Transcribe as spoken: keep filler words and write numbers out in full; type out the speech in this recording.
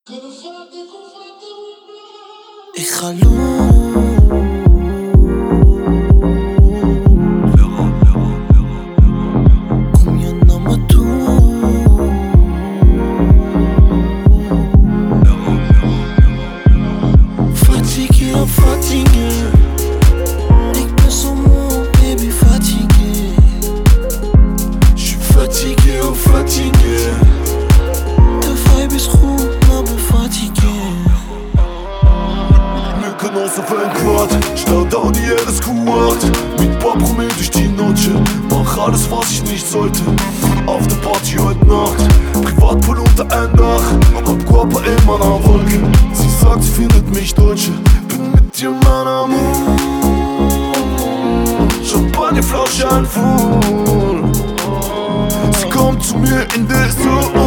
Ik ga loon. Kom je naar me toe? Fatigué, fatigué. Ik ben zo moe, baby, fatigué. J'suis fatigué, oh fatigué. De vibe is goed, maar ben fatigué. Wir können uns auf ein Quad, schnell down die Erde Squad. Mit Papromé durch die Noche, mach alles was ich nicht sollte. Auf der Party heute Nacht, Privatpool unter ein Dach. Hab Körper in meiner Wolke, sie sagt sie findet mich Deutsche. Bin mit dir mein Amour, Champagnerflasche ein Full. Sie kommt zu mir in Dessous.